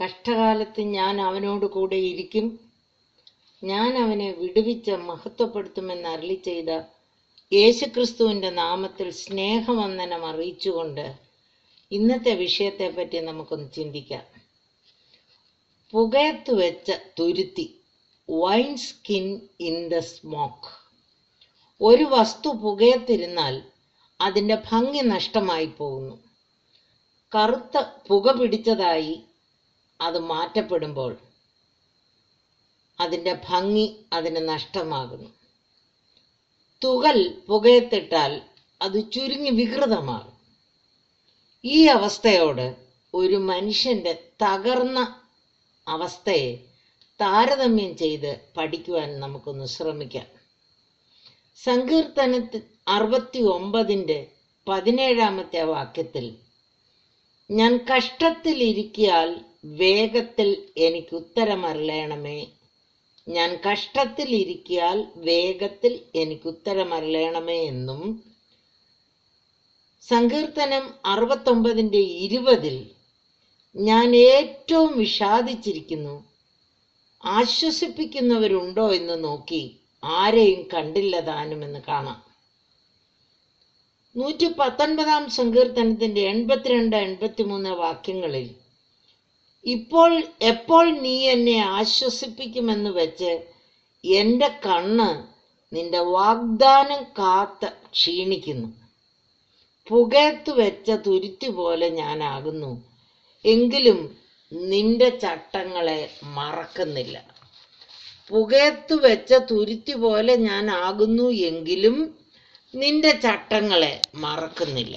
കഷ്ടകാലത്ത് ഞാൻ അവനോട് കൂടെ ഇരിക്കും, ഞാൻ അവനെ വിടുവിച്ച് മഹത്വപ്പെടുത്തുമെന്ന് അരുളി ചെയ്ത യേശുക്രിസ്തുവിൻ്റെ നാമത്തിൽ സ്നേഹവന്ദനം അറിയിച്ചുകൊണ്ട് ഇന്നത്തെ വിഷയത്തെപ്പറ്റി നമുക്കൊന്ന് ചിന്തിക്കാം. പുകയത്ത് വെച്ച തുരുത്തി, wine skin in the smoke. ഒരു വസ്തു പുകയത്തിരുന്നാൽ അതിൻ്റെ ഭംഗി നഷ്ടമായി പോകുന്നു. കറുത്ത പുക പിടിച്ചതായി അത് മാറ്റപ്പെടുമ്പോൾ അതിൻ്റെ ഭംഗി അതിന് നഷ്ടമാകുന്നു. തുകൽ പുകയത്തിട്ടാൽ അത് ചുരുങ്ങി വികൃതമാകും. ഈ അവസ്ഥയോട് ഒരു മനുഷ്യൻ്റെ തകർന്ന അവസ്ഥയെ താരതമ്യം ചെയ്ത് പഠിക്കുവാൻ നമുക്കൊന്ന് ശ്രമിക്കാം. സങ്കീർത്തനത്തിൽ 69:17 വാക്യത്തിൽ, ഞാൻ കഷ്ടത്തിലിരിക്കിയാൽ വേഗത്തിൽ എനിക്ക് ഉത്തരമരുളേണമേ, ഞാൻ കഷ്ടത്തിലിരിക്കിയാൽ വേഗത്തിൽ എനിക്ക് ഉത്തരമരുളേണമേ എന്നും, സങ്കീർത്തനം 69:20 ഞാൻ ഏറ്റവും വിഷാദിച്ചിരിക്കുന്നു, ആശ്വസിപ്പിക്കുന്നവരുണ്ടോ എന്ന് നോക്കി ആരെയും കണ്ടില്ല താനുമെന്ന് കാണാം. 119 സങ്കീർത്തനത്തിന്റെ 82-83 വാക്യങ്ങളിൽ, എപ്പോൾ നീ എന്നെ ആശ്വസിപ്പിക്കുമെന്ന് വെച്ച് എൻ്റെ കണ്ണ് നിന്റെ വാഗ്ദാനം കാത്ത് ക്ഷീണിക്കുന്നു. പുകയത്ത് വെച്ച തുരുത്തി പോലെ ഞാനാകുന്നു, എങ്കിലും നിന്റെ ചട്ടങ്ങളെ മറക്കുന്നില്ല. പുകയത്ത് വെച്ച തുരുത്തി പോലെ ഞാൻ ആകുന്നു, എങ്കിലും നിന്റെ ചട്ടങ്ങളെ മറക്കുന്നില്ല.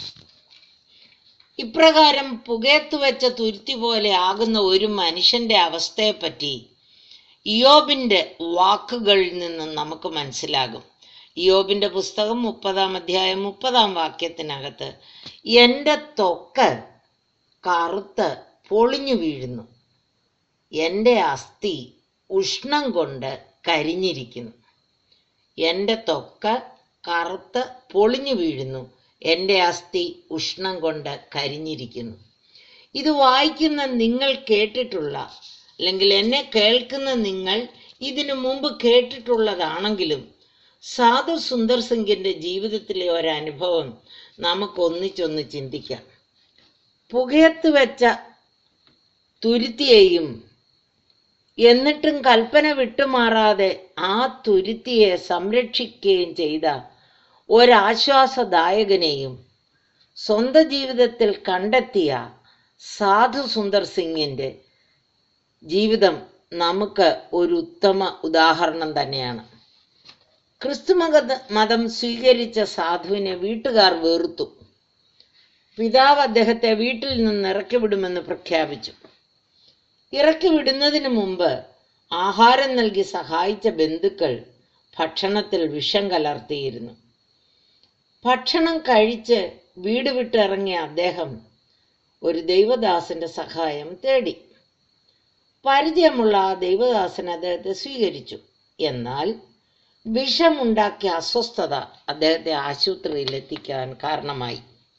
ഇപ്രകാരം പുകയത്ത് വെച്ച തുരുത്തി പോലെ ആകുന്ന ഒരു മനുഷ്യന്റെ അവസ്ഥയെപ്പറ്റി ഇയ്യോബിന്റെ വാക്കുകളിൽ നിന്ന് നമുക്ക് മനസ്സിലാകും. ഇയ്യോബിന്റെ പുസ്തകം 30 വാക്യത്തിനകത്ത്, എൻ്റെ ത്വക്ക് കറുത്ത് പൊളിഞ്ഞു വീഴുന്നു, എൻ്റെ അസ്ഥി ഉഷ്ണം കൊണ്ട് കരിഞ്ഞിരിക്കുന്നു. എൻ്റെ ത്വക്ക് കറുത്ത് പൊളിഞ്ഞു വീഴുന്നു, എൻ്റെ അസ്ഥി ഉഷ്ണം കൊണ്ട് കരിഞ്ഞിരിക്കുന്നു. ഇത് വായിക്കുന്ന നിങ്ങൾ കേട്ടിട്ടുള്ള, അല്ലെങ്കിൽ എന്നെ കേൾക്കുന്ന നിങ്ങൾ ഇതിനു മുമ്പ് കേട്ടിട്ടുള്ളതാണെങ്കിലും സാധു സുന്ദർ സിംഗിന്റെ ജീവിതത്തിലെ ഒരനുഭവം നമുക്കൊന്നിച്ചൊന്ന് ചിന്തിക്കാം. പുകയത്ത് വെച്ച തുരുത്തിയെയും എന്നിട്ടും കൽപ്പന വിട്ടുമാറാതെ ആ തുരുത്തിയെ സംരക്ഷിക്കുകയും ചെയ്ത ഒരാശ്വാസദായകനെയും സ്വന്തം ജീവിതത്തിൽ കണ്ടെത്തിയ സാധു സുന്ദർ സിംഗിന്റെ ജീവിതം നമുക്ക് ഒരു ഉത്തമ ഉദാഹരണം തന്നെയാണ്. ക്രിസ്തു മതം സ്വീകരിച്ച സാധുവിനെ വീട്ടുകാർ വെറുത്തു. പിതാവ് അദ്ദേഹത്തെ വീട്ടിൽ നിന്ന് ഇറക്കിവിടുമെന്ന് പ്രഖ്യാപിച്ചു. ഇറക്കിവിടുന്നതിന് മുമ്പ് ആഹാരം നൽകി സഹായിച്ച ബന്ധുക്കൾ ഭക്ഷണത്തിൽ വിഷം കലർത്തിയിരുന്നു. ഭക്ഷണം കഴിച്ച് വീട് വിട്ടിറങ്ങിയ അദ്ദേഹം ഒരു ദൈവദാസന്റെ സഹായം തേടി. പരിചയമുള്ള ആ ദൈവദാസൻ അദ്ദേഹത്തെ സ്വീകരിച്ചു. എന്നാൽ വിഷമുണ്ടാക്കിയ അസ്വസ്ഥത അദ്ദേഹത്തെ ആശുപത്രിയിൽ എത്തിക്കാൻ കാരണമായി.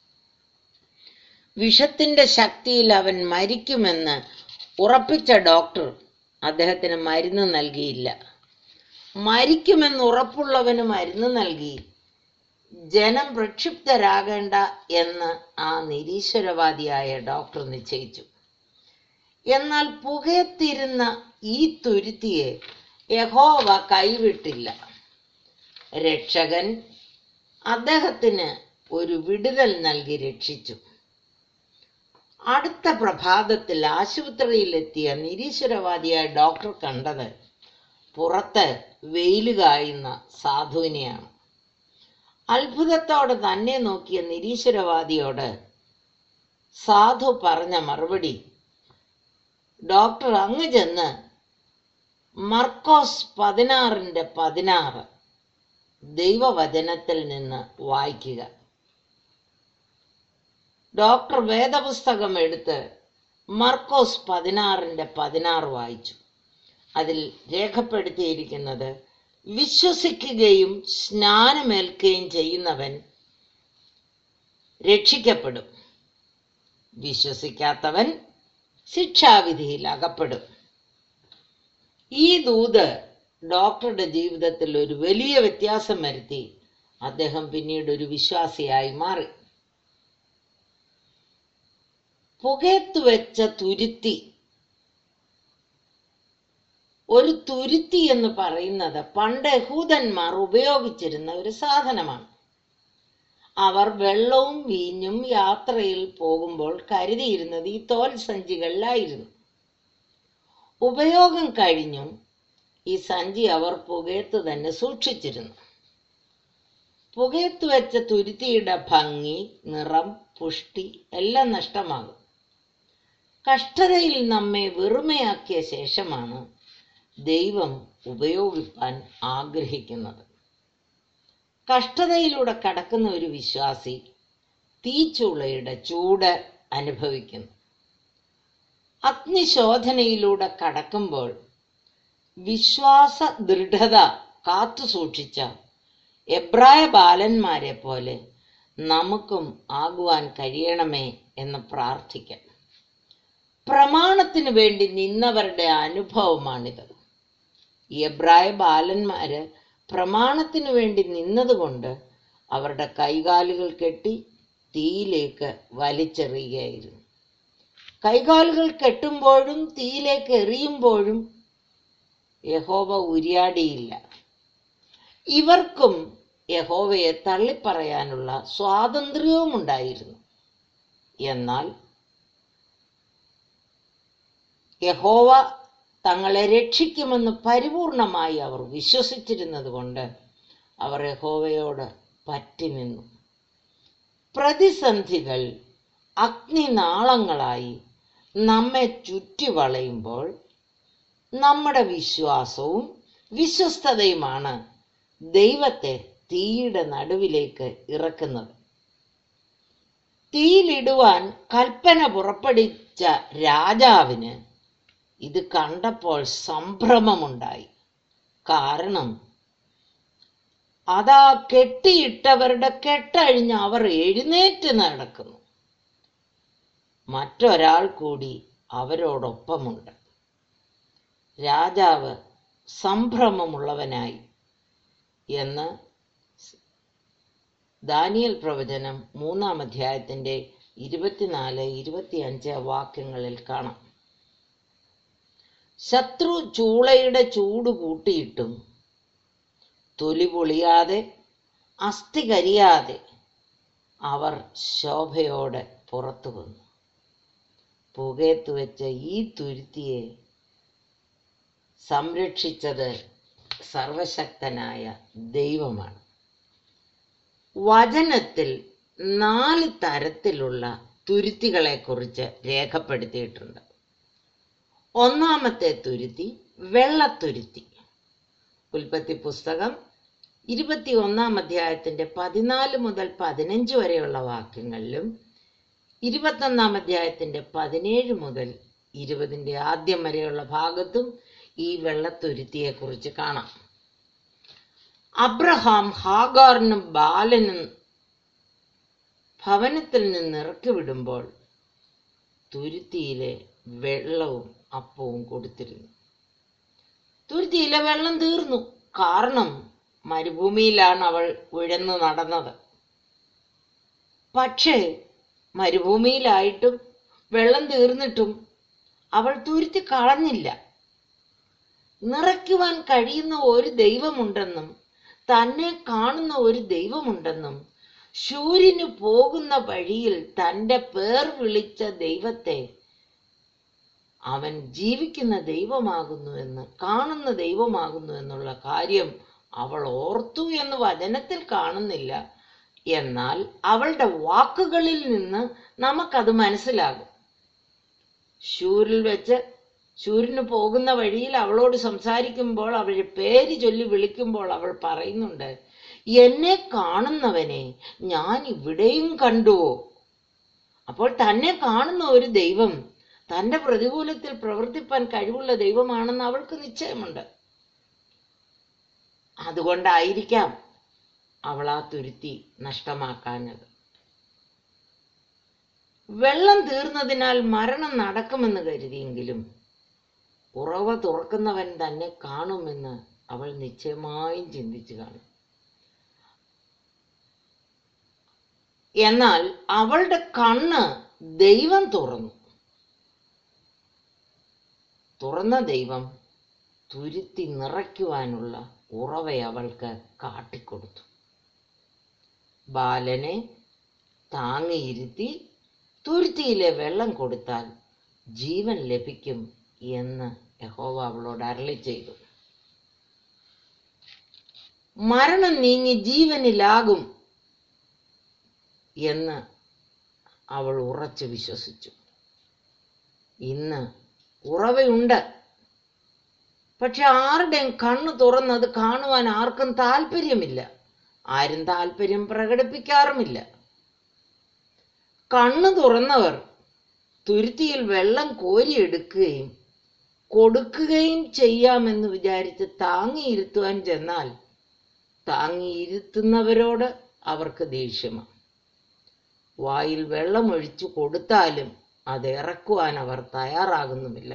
വിഷത്തിന്റെ ശക്തിയിൽ അവൻ മരിക്കുമെന്ന് ഉറപ്പിച്ച ഡോക്ടർ അദ്ദേഹത്തിന് മരുന്ന് നൽകിയില്ല. മരിക്കുമെന്ന് ഉറപ്പുള്ളവന് മരുന്ന് നൽകി ജനം പ്രക്ഷിപ്തരാകേണ്ട എന്ന് ആ നിരീശ്വരവാദിയായ ഡോക്ടർ നിശ്ചയിച്ചു. എന്നാൽ പുകയത്തിരുന്ന ഈ തുരുത്തിയെ യഹോവ കൈവിട്ടില്ല. രക്ഷകൻ അദ്ദേഹത്തിന് ഒരു വിടുതൽ നൽകി രക്ഷിച്ചു. അടുത്ത പ്രഭാതത്തിൽ ആശുപത്രിയിലെത്തിയ നിരീശ്വരവാദിയായ ഡോക്ടർ കണ്ടത് പുറത്ത് വെയിൽ കായുന്ന സാധുവിനെയാണ്. അത്ഭുതത്തോടെ തന്നെ നോക്കിയ നിരീശ്വരവാദിയോട് സാധു പറഞ്ഞ മറുപടി, ഡോക്ടർ അങ്ങ് ചെന്ന് മർക്കോസ് 16:16 ദൈവവചനത്തിൽ നിന്ന് വായിക്കുക. ഡോക്ടർ വേദപുസ്തകം എടുത്ത് മർക്കോസ് 16:16 വായിച്ചു. അതിൽ രേഖപ്പെടുത്തിയിരിക്കുന്നത്, വിശ്വസിക്കുകയും സ്നാനമേൽക്കുകയും ചെയ്യുന്നവൻ രക്ഷിക്കപ്പെടും, വിശ്വസിക്കാത്തവൻ ശിക്ഷാവിധിയിൽ അകപ്പെടും. ഈ ദൂത് ഡോക്ടറുടെ ജീവിതത്തിൽ ഒരു വലിയ വ്യത്യാസം വരുത്തി. അദ്ദേഹം പിന്നീട് ഒരു വിശ്വാസിയായി മാറി. പുകയത്തുവെച്ച തുരുത്തി. ഒരു തുരുത്തി എന്ന് പറയുന്നത് പണ്ട് യഹൂദന്മാർ ഉപയോഗിച്ചിരുന്ന ഒരു സാധനമാണ്. അവർ വെള്ളവും വീഞ്ഞും യാത്രയിൽ പോകുമ്പോൾ കരുതിയിരുന്നത് ഈ തോൽ സഞ്ചികളിലായിരുന്നു. ഉപയോഗം കഴിഞ്ഞും ഈ സഞ്ചി അവർ പുകയത്ത് തന്നെ സൂക്ഷിച്ചിരുന്നു. പുകയത്ത് വെച്ച തുരുത്തിയുടെ ഭംഗി, നിറം, പുഷ്ടി എല്ലാം നഷ്ടമാകും. കഷ്ടതയിൽ നമ്മെ വെറുമയാക്കിയ ശേഷമാണ് ദൈവം ഉപയോഗിക്കാൻ ആഗ്രഹിക്കുന്നത്. കഷ്ടതയിലൂടെ കടക്കുന്ന ഒരു വിശ്വാസി തീച്ചൂളയുടെ ചൂട് അനുഭവിക്കുന്നു. അഗ്നിശോധനയിലൂടെ കടക്കുമ്പോൾ വിശ്വാസ ദൃഢത കാത്തുസൂക്ഷിച്ച എബ്രായ ബാലന്മാരെ പോലെ നമുക്കും ആകുവാൻ കഴിയണമേ എന്ന് പ്രാർത്ഥിക്കാം. പ്രമാണത്തിനു വേണ്ടി നിന്നവരുടെ അനുഭവമാണിത്. എബ്രായ ബാലന്മാര് പ്രമാണത്തിനു വേണ്ടി നിന്നതുകൊണ്ട് അവരുടെ കൈകാലുകൾ കെട്ടി തീയിലേക്ക് വലിച്ചെറിയുകയായിരുന്നു. കൈകാലുകൾ കെട്ടുമ്പോഴും തീയിലേക്ക് എറിയുമ്പോഴും യഹോവ ഉരിയാടിയില്ല. ഇവർക്കും യഹോവയെ തള്ളിപ്പറയാനുള്ള സ്വാതന്ത്ര്യവും ഉണ്ടായിരുന്നു. എന്നാൽ യഹോവ തങ്ങളെ രക്ഷിക്കുമെന്ന് പരിപൂർണമായി അവർ വിശ്വസിച്ചിരുന്നത് കൊണ്ട് അവർ യഹോവയോട് പറ്റി നിന്നു. പ്രതിസന്ധികൾ അഗ്നിനാളങ്ങളായി നമ്മെ ചുറ്റി വളയുമ്പോൾ നമ്മുടെ വിശ്വാസവും വിശ്വസ്തതയുമാണ് ദൈവത്തെ തീയുടെ നടുവിലേക്ക് ഇറക്കുന്നത്. തീയിലിടുവാൻ കൽപ്പന പുറപ്പെടുവിച്ച രാജാവിന് ഇത് കണ്ടപ്പോൾ സംഭ്രമമുണ്ടായി. കാരണം അതാ കെട്ടിയിട്ടവരുടെ കെട്ടഴിഞ്ഞ് അവർ എഴുന്നേറ്റ് നടക്കുന്നു. മറ്റൊരാൾ കൂടി അവരോടൊപ്പമുണ്ട്. രാജാവ് സംഭ്രമമുള്ളവനായി എന്ന് ദാനിയേൽ പ്രവചനം 3-ാം അധ്യായത്തിന്റെ 24-25 വാക്യങ്ങളിൽ കാണാം. ശത്രു ചൂളയുടെ ചൂട് കൂട്ടിയിട്ടും തൊലി പൊളിയാതെ അസ്ഥി കരിയാതെ അവർ ശോഭയോടെ പുറത്തു വന്നു. പുകയത്ത് വെച്ച ഈ തുരുത്തിയെ സംരക്ഷിച്ചത് സർവശക്തനായ ദൈവമാണ്. വചനത്തിൽ 4 തരത്തിലുള്ള തുരുത്തികളെ കുറിച്ച് രേഖപ്പെടുത്തിയിട്ടുണ്ട്. ഒന്നാമത്തെ തുരുത്തി വെള്ളത്തുരുത്തി. ഉൽപ്പത്തി പുസ്തകം 21-ാം അധ്യായത്തിന്റെ 14 മുതൽ 15 വരെയുള്ള വാക്യങ്ങളിലും 21-ാം അധ്യായത്തിന്റെ 17 മുതൽ 20-ന്റെ ആദ്യം വരെയുള്ള ഭാഗത്തും ഈ വെള്ളത്തുരുത്തിയെ കുറിച്ച് കാണാം. അബ്രഹാം ഹാഗാറിനും ബാലനും ഭവനത്തിൽ നിന്ന് ഇറക്കി വിടുമ്പോൾ തുരുത്തിയിലെ വെള്ളവും അപ്പവും കൊടുത്തിരുന്നു. തുരുത്തിയിലെ വെള്ളം തീർന്നു. കാരണം മരുഭൂമിയിലാണ് അവൾ ഉഴന്നു നടന്നത്. പക്ഷേ മരുഭൂമിയിലായിട്ടും വെള്ളം തീർന്നിട്ടും അവൾ തുരുത്തി കളഞ്ഞില്ല. നിറയ്ക്കുവാൻ കഴിയുന്ന ഒരു ദൈവമുണ്ടെന്നും തന്നെ കാണുന്ന ഒരു ദൈവമുണ്ടെന്നും ശൂര്യന് പോകുന്ന വഴിയിൽ തൻ്റെ പേർ വിളിച്ച ദൈവത്തെ അവൻ ജീവിക്കുന്ന ദൈവമാകുന്നു എന്ന്, കാണുന്ന ദൈവമാകുന്നു എന്നുള്ള കാര്യം അവൾ ഓർത്തു എന്ന് വചനത്തിൽ കാണുന്നില്ല. എന്നാൽ അവളുടെ വാക്കുകളിൽ നിന്ന് നമുക്കത് മനസ്സിലാകും. ശൂരിൽ വെച്ച് ശൂര്യന് പോകുന്ന വഴിയിൽ അവളോട് സംസാരിക്കുമ്പോൾ, അവളുടെ പേര് ചൊല്ലി വിളിക്കുമ്പോൾ അവൾ പറയുന്നുണ്ട്, എന്നെ കാണുന്നവനെ ഞാൻ ഇവിടെയും കണ്ടുവോ? അപ്പോൾ തന്നെ കാണുന്ന ഒരു ദൈവം തൻ്റെ പ്രതികൂലത്തിൽ പ്രവർത്തിപ്പാൻ കഴിവുള്ള ദൈവമാണെന്ന് അവൾക്ക് നിശ്ചയമുണ്ട്. അതുകൊണ്ടായിരിക്കാം അവൾ ആ തുരുത്തി നഷ്ടമാക്കാഞ്ഞത്. വെള്ളം തീർന്നതിനാൽ മരണം നടക്കുമെന്ന് കരുതിയെങ്കിലും ഉറവ തുറക്കുന്നവൻ തന്നെ കാണുമെന്ന് അവൾ നിശ്ചയമായും ചിന്തിച്ചു കാണും. എന്നാൽ അവളുടെ കണ്ണ് ദൈവം തുറന്ന ദൈവം തുരുത്തി നിറയ്ക്കുവാനുള്ള ഉറവ അവൾക്ക് കാട്ടിക്കൊടുത്തു. ബാലനെ താങ്ങിയിരുത്തി തുരുത്തിയിലെ വെള്ളം കൊടുത്താൽ ജീവൻ ലഭിക്കും എന്ന് യഹോവ അവളോട് അരുളി ചെയ്തു. മരണം നീങ്ങി ജീവനിലാകും എന്ന് അവൾ ഉറച്ചു വിശ്വസിച്ചു. ഇന്ന് ഉറവയുണ്ട്, പക്ഷെ ആരുടെയും കണ്ണു തുറന്നത് കാണുവാൻ ആർക്കും താല്പര്യമില്ല. ആരും താല്പര്യം പ്രകടിപ്പിക്കാറുമില്ല. കണ്ണു തുറന്നവർ തുരുത്തിയിൽ വെള്ളം കോരിയെടുക്കുകയും കൊടുക്കുകയും ചെയ്യാമെന്ന് വിചാരിച്ച് താങ്ങിയിരുത്തുവാൻ ചെന്നാൽ താങ്ങിയിരുത്തുന്നവരോട് അവർക്ക് ദേഷ്യമാണ്. വായിൽ വെള്ളമൊഴിച്ചു കൊടുത്താലും അത് ഇറക്കുവാൻ അവർ തയ്യാറാകുന്നുമില്ല.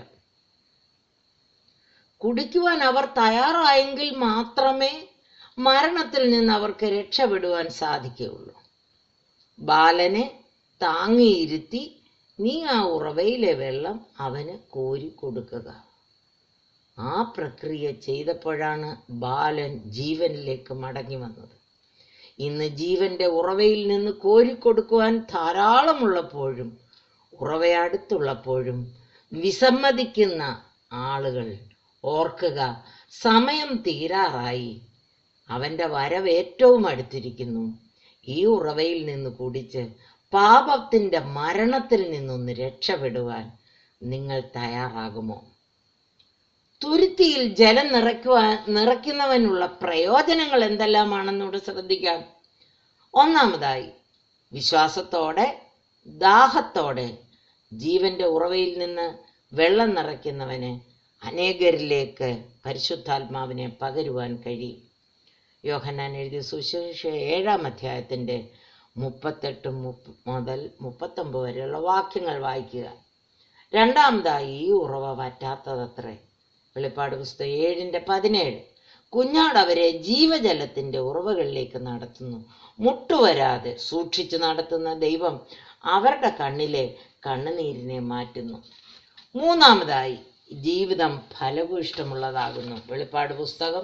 കുടിക്കുവാൻ അവർ തയ്യാറായെങ്കിൽ മാത്രമേ മരണത്തിൽ നിന്ന് അവർക്ക് രക്ഷപ്പെടുവാൻ സാധിക്കുകയുള്ളൂ. ബാലനെ താങ്ങിയിരുത്തി നീ ആ ഉറവയിലെ വെള്ളം അവന് കോരി കൊടുക്കുക. ആ പ്രക്രിയ ചെയ്തപ്പോഴാണ് ബാലൻ ജീവനിലേക്ക് മടങ്ങി വന്നത്. ഇന്ന് ജീവന്റെ ഉറവയിൽ നിന്ന് കോരിക്കൊടുക്കുവാൻ ധാരാളമുള്ളപ്പോഴും ഉറവയടുത്തുള്ളപ്പോഴും വിസമ്മതിക്കുന്ന ആളുകൾ ഓർക്കുക, സമയം തീരാറായി. അവന്റെ വരവ് ഏറ്റവും അടുത്തിരിക്കുന്നു. ഈ ഉറവയിൽ നിന്ന് കുടിച്ച് പാപത്തിന്റെ മരണത്തിൽ നിന്നൊന്ന് രക്ഷപ്പെടുവാൻ നിങ്ങൾ തയ്യാറാകുമോ? തുരുത്തിയിൽ ജലം നിറയ്ക്കുന്നവനുള്ള പ്രയോജനങ്ങൾ എന്തെല്ലാമാണെന്നോട് ശ്രദ്ധിക്കാം. ഒന്നാമതായി, വിശ്വാസത്തോടെ ദാഹത്തോടെ ജീവന്റെ ഉറവയിൽ നിന്ന് വെള്ളം നിറയ്ക്കുന്നവന് അനേകരിലേക്ക് പരിശുദ്ധാത്മാവിനെ പകരുവാൻ കഴിയും. യോഹന്നാൻ എഴുതിയ സുവിശേഷം 7-ാം അധ്യായത്തിന്റെ 38 മുതൽ 39 വരെയുള്ള വാക്യങ്ങൾ വായിക്കുക. രണ്ടാമതായി, ഈ ഉറവ വറ്റാത്തതത്രേ. വെളിപ്പാട് പുസ്തകം 7:17. കുഞ്ഞാട് അവരെ ജീവജലത്തിന്റെ ഉറവകളിലേക്ക് നടത്തുന്നു. മുട്ടുവരാതെ സൂക്ഷിച്ചു നടത്തുന്ന ദൈവം അവരുടെ കണ്ണിലെ കണ്ണുനീരിനെ മാറ്റുന്നു. മൂന്നാമതായി, ജീവിതം ഫലഭൂയിഷ്ടമുള്ളതാകുന്നു. വെളിപ്പാട് പുസ്തകം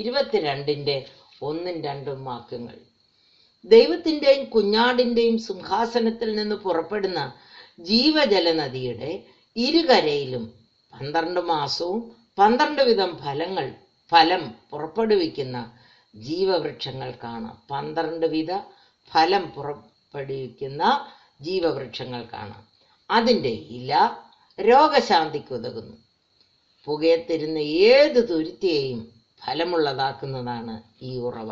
22:1-2 വാക്യങ്ങൾ. ദൈവത്തിന്റെയും കുഞ്ഞാടിന്റെയും സിംഹാസനത്തിൽ നിന്ന് പുറപ്പെടുന്ന ജീവജല നദിയുടെ ഇരുകരയിലും 12 മാസവും 12 വിധം ഫലം പുറപ്പെടുവിക്കുന്ന ജീവവൃക്ഷങ്ങൾ കാണാം. 12 വിധ ഫലം പുറപ്പെടുവിക്കുന്ന ജീവവൃക്ഷങ്ങൾ കാണാം. അതിൻ്റെ ഇല രോഗശാന്തിക്കുതകുന്നു. പുകയത്തിരുന്ന ഏത് തുരുത്തിയെയും ഫലമുള്ളതാക്കുന്നതാണ് ഈ ഉറവ.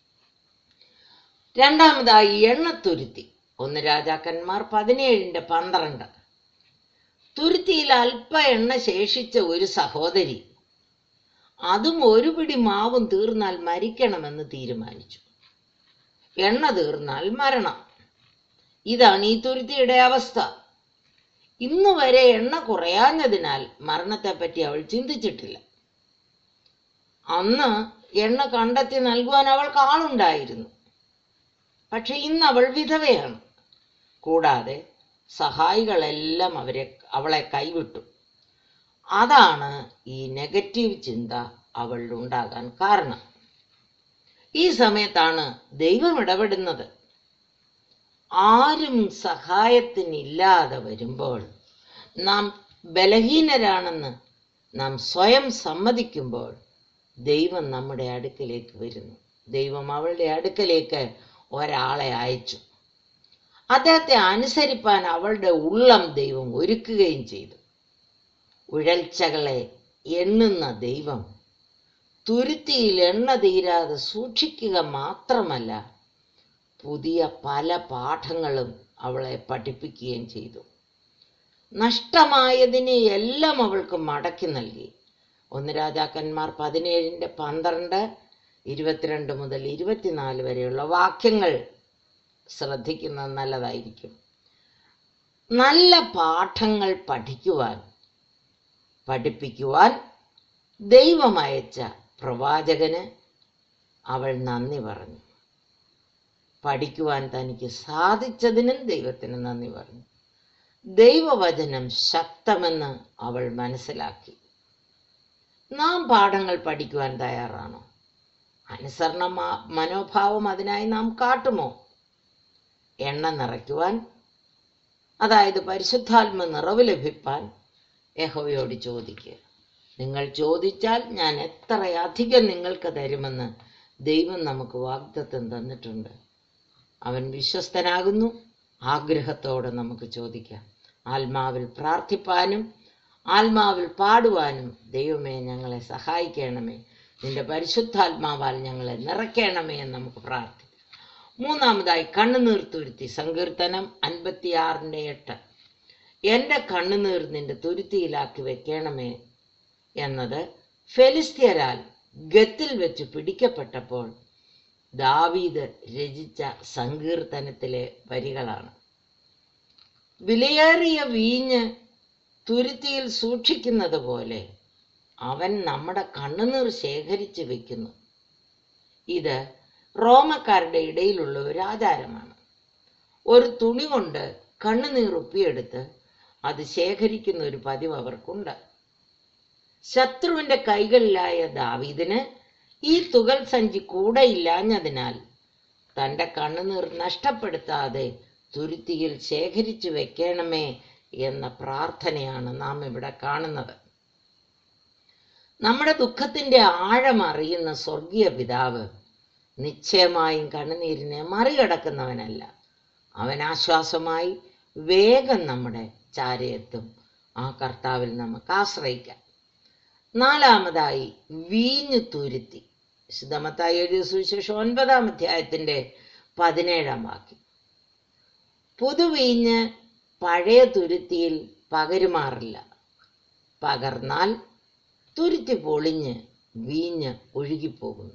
രണ്ടാമതായി, എണ്ണത്തുരുത്തി. 1 രാജാക്കന്മാർ 17:12. തുരുത്തിയിൽ അല്പ എണ്ണ ശേഷിച്ച ഒരു സഹോദരി അതും ഒരു പിടി മാവും തീർന്നാൽ മരിക്കണമെന്ന് തീരുമാനിച്ചു. എണ്ണ തീർന്നാൽ മരണം. ഇതാണ് ഈ തുരുത്തിയുടെ അവസ്ഥ. ഇന്നു വരെ എണ്ണ കുറയാഞ്ഞതിനാൽ മരണത്തെപ്പറ്റി അവൾ ചിന്തിച്ചിട്ടില്ല. അന്ന് എണ്ണ കണ്ടെത്തി നൽകുവാൻ അവൾക്ക് ആളുണ്ടായിരുന്നു. പക്ഷെ ഇന്ന് അവൾ വിധവയാണ്. കൂടാതെ സഹായികളെല്ലാം അവളെ കൈവിട്ടു. അതാണ് ഈ നെഗറ്റീവ് ചിന്ത അവളിൽ ഉണ്ടാകാൻ കാരണം. ഈ സമയത്താണ് ദൈവം ഇടപെടുന്നത്. ആരും സഹായത്തിനില്ലാതെ വരുമ്പോൾ, നാം ബലഹീനരാണെന്ന് നാം സ്വയം സമ്മതിക്കുമ്പോൾ ദൈവം നമ്മുടെ അടുക്കലേക്ക് വരുന്നു. ദൈവം അവളുടെ അടുക്കലേക്ക് ഒരാളെ അയച്ചു. അദ്ദേഹത്തെ അനുസരിപ്പാൻ അവളുടെ ഉള്ളം ദൈവം ഒരുക്കുകയും ചെയ്തു. ഉഴൽച്ചകളെ എണ്ണുന്ന ദൈവം തുരുത്തിയിൽ എണ്ണ തീരാതെ സൂക്ഷിക്കുക മാത്രമല്ല, പുതിയ പല പാഠങ്ങളും അവളെ പഠിപ്പിക്കുകയും ചെയ്തു. നഷ്ടമായതിനെ എല്ലാം അവൾക്ക് മടക്കി നൽകി. 1 രാജാക്കന്മാർ 17:12, 22 മുതൽ 24 വരെയുള്ള വാക്യങ്ങൾ ശ്രദ്ധിക്കുന്നത് നല്ലതായിരിക്കും. നല്ല പാഠങ്ങൾ പഠിപ്പിക്കുവാൻ ദൈവം അയച്ച പ്രവാചകന് അവൾ നന്ദി പറഞ്ഞു. പഠിക്കുവാൻ തനിക്ക് സാധിച്ചതിനും ദൈവത്തിന് നന്ദി പറഞ്ഞു. ദൈവവചനം ശക്തമെന്ന് അവൾ മനസ്സിലാക്കി. നാം പാഠങ്ങൾ പഠിക്കുവാൻ തയ്യാറാണോ? അനുസരണ മനോഭാവം അതിനായി നാം കാട്ടുമോ? എണ്ണ നിറയ്ക്കുവാൻ, അതായത് പരിശുദ്ധാത്മ നിറവ് ലഭിപ്പാൻ യഹോവയോട് ചോദിക്കുക. നിങ്ങൾ ചോദിച്ചാൽ ഞാൻ എത്രയധികം നിങ്ങൾക്ക് തരുമെന്ന് ദൈവം നമുക്ക് വാഗ്ദത്തം തന്നിട്ടുണ്ട്. അവൻ വിശ്വസ്തനാകുന്നു. ആഗ്രഹത്തോടെ നമുക്ക് ചോദിക്കാം. ആത്മാവിൽ പ്രാർത്ഥിപ്പാനും ആത്മാവിൽ പാടുവാനും ദൈവമേ ഞങ്ങളെ സഹായിക്കണമേ, നിന്റെ പരിശുദ്ധാത്മാവാൽ ഞങ്ങളെ നിറയ്ക്കണമേ എന്ന് നമുക്ക് പ്രാർത്ഥിക്കാം. മൂന്നാമതായി കണ്ണുനീർ തുരുത്തി. സങ്കീർത്തനം 56:8. എൻ്റെ കണ്ണുനീർ നിന്റെ തുരുത്തിയിലാക്കി വെക്കണമേ എന്നത് ഫെലിസ്ത്യരാൽ ഗത്തിൽ വെച്ച് പിടിക്കപ്പെട്ടപ്പോൾ ദാവീദ് രചിച്ച സങ്കീർത്തനത്തിലെ വരികളാണ്. വിലയേറിയ വീഞ്ഞ് തുരുത്തിയിൽ സൂക്ഷിക്കുന്നത് പോലെ അവൻ നമ്മുടെ കണ്ണുനീർ ശേഖരിച്ചു വെക്കുന്നു. ഇത് റോമക്കാരുടെ ഇടയിലുള്ള ഒരു ആചാരമാണ്. ഒരു തുണി കൊണ്ട് കണ്ണുനീർ ഉപ്പിയെടുത്ത് അത് ശേഖരിക്കുന്ന ഒരു പതിവ് അവർക്കുണ്ട്. ശത്രുവിന്റെ കൈകളിലായ ദാവീദിന് ഈ തുകൽ സഞ്ചി കൂടെ ഇല്ലാഞ്ഞതിനാൽ തൻ്റെ കണ്ണുനീർ നഷ്ടപ്പെടുത്താതെ തുരുത്തിയിൽ ശേഖരിച്ചു വെക്കണമേ എന്ന പ്രാർത്ഥനയാണ് നാം ഇവിടെ കാണുന്നത്. നമ്മുടെ ദുഃഖത്തിന്റെ ആഴം അറിയുന്ന സ്വർഗീയ പിതാവ് നിശ്ചയമായും കണ്ണുനീരിനെ മറികടക്കുന്നവനല്ല. അവൻ ആശ്വാസമായി വേഗം നമ്മുടെ ചാരയെത്തും. ആ കർത്താവിൽ നമുക്ക് ആശ്രയിക്കാം. നാലാമതായി വീഞ്ഞു തുരുത്തി. വിശുദ്ധ മത്തായി എഴുതിയ സുവിശേഷം 9-ാം അധ്യായത്തിന്റെ 17-ാം വാക്യം. പുതുവീഞ്ഞ് പഴയ തുരുത്തിയിൽ പകരുമാറില്ല. പകർന്നാൽ തുരുത്തി പൊളിഞ്ഞ് വീഞ്ഞ് ഒഴുകിപ്പോകുന്നു.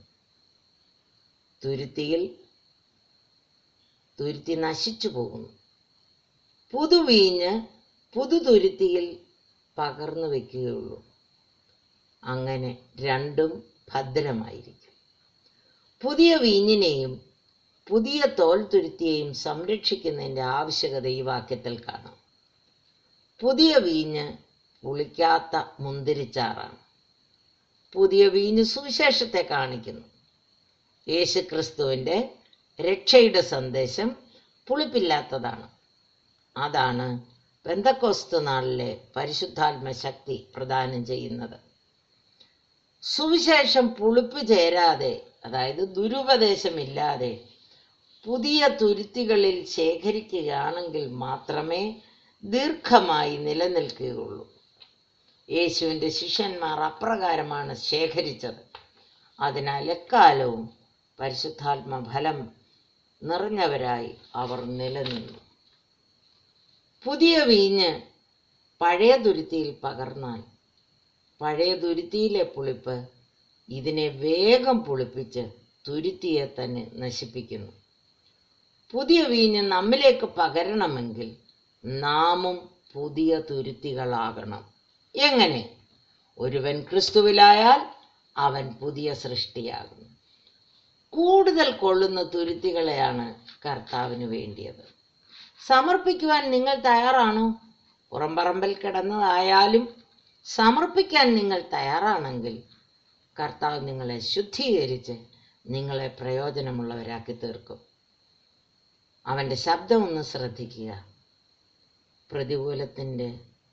തുരുത്തി നശിച്ചു പോകുന്നു. പുതുവീഞ്ഞ് പുതുതുരുത്തിയിൽ പകർന്നു വെക്കുകയുള്ളൂ. അങ്ങനെ രണ്ടും ഭദ്രമായിരിക്കും. പുതിയ വീഞ്ഞിനെയും പുതിയ തോൽ തുരുത്തിയെയും സംരക്ഷിക്കുന്നതിൻ്റെ ആവശ്യകത ഈ വാക്യത്തിൽ കാണാം. പുതിയ വീഞ്ഞ് പുളിക്കാത്ത മുന്തിരിച്ചാറാണ്. പുതിയ വീഞ്ഞ് സുവിശേഷത്തെ കാണിക്കുന്നു. യേശുക്രിസ്തുവിൻ്റെ രക്ഷയുടെ സന്ദേശം പുളിപ്പില്ലാത്തതാണ്. അതാണ് പെന്തക്കോസ്ത് നാളിലെ പരിശുദ്ധാത്മ ശക്തി പ്രദാനം ചെയ്യുന്നത്. സുവിശേഷം പുളിപ്പ് ചേരാതെ, അതായത് ദുരുപദേശമില്ലാതെ പുതിയ തുരുത്തികളിൽ ശേഖരിക്കുകയാണെങ്കിൽ മാത്രമേ ദീർഘമായി നിലനിൽക്കുകയുള്ളൂ. യേശുവിൻ്റെ ശിഷ്യന്മാർ അപ്രകാരമാണ് ശേഖരിച്ചത്. അതിനാൽ എക്കാലവും പരിശുദ്ധാത്മ ഫലം നിറഞ്ഞവരായി അവർ നിലനിന്നു. പുതിയ വീഞ്ഞ് പഴയ തുരുത്തിയിൽ പകർന്നാൽ പഴയ തുരുത്തിയിലെ പുളിപ്പ് ഇതിനെ വേഗം പുളിപ്പിച്ച് തുരുത്തിയെ തന്നെ നശിപ്പിക്കുന്നു. പുതിയ വീഞ്ഞ് നമ്മിലേക്ക് പകരണമെങ്കിൽ നാമും പുതിയ തുരുത്തികളാകണം. എങ്ങനെ? ഒരുവൻ ക്രിസ്തുവിലായാൽ അവൻ പുതിയ സൃഷ്ടിയാകുന്നു. കൂടുതൽ കൊള്ളുന്ന തുരുത്തികളെയാണ് കർത്താവിന് വേണ്ടിയത്. സമർപ്പിക്കുവാൻ നിങ്ങൾ തയ്യാറാണോ? പുറംപറമ്പിൽ കിടന്നതായാലും സമർപ്പിക്കാൻ നിങ്ങൾ തയ്യാറാണെങ്കിൽ കർത്താവ് നിങ്ങളെ ശുദ്ധീകരിച്ച് നിങ്ങളെ പ്രയോജനമുള്ളവരാക്കി തീർക്കും. അവൻ്റെ ശബ്ദം ഒന്ന് ശ്രദ്ധിക്കുക. പ്രതികൂലത്തിൻ്റെ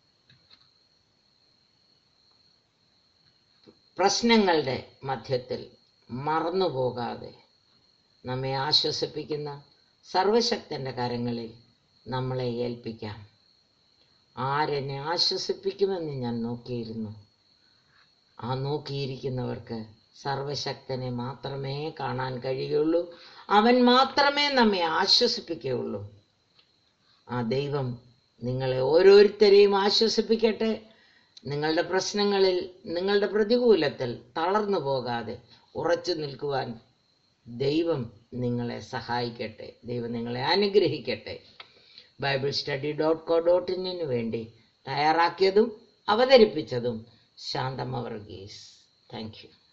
പ്രശ്നങ്ങളുടെ മധ്യത്തിൽ മറന്നുപോകാതെ നമ്മെ ആശ്വസിപ്പിക്കുന്ന സർവശക്തൻ്റെ കരങ്ങളിൽ നമ്മളെ ഏൽപ്പിക്കാം. ആരെന്നെ ആശ്വസിപ്പിക്കുമെന്ന് ഞാൻ നോക്കിയിരുന്നു. ആ നോക്കിയിരിക്കുന്നവർക്ക് സർവശക്തനെ മാത്രമേ കാണാൻ കഴിയുള്ളൂ. അവൻ മാത്രമേ നമ്മെ ആശ്വസിപ്പിക്കുകയുള്ളൂ. ആ ദൈവം നിങ്ങളെ ഓരോരുത്തരെയും ആശ്വസിപ്പിക്കട്ടെ. നിങ്ങളുടെ പ്രശ്നങ്ങളിൽ, നിങ്ങളുടെ പ്രതികൂലത്തിൽ തളർന്നു പോകാതെ ഉറച്ചു നിൽക്കുവാൻ ദൈവം നിങ്ങളെ സഹായിക്കട്ടെ. ദൈവം നിങ്ങളെ അനുഗ്രഹിക്കട്ടെ. BibleStudy.co.in വേണ്ടി തയ്യാറാക്കിയതും അവതരിപ്പിച്ചതും ശാന്തമ്മ വർഗീസ്. Thank U.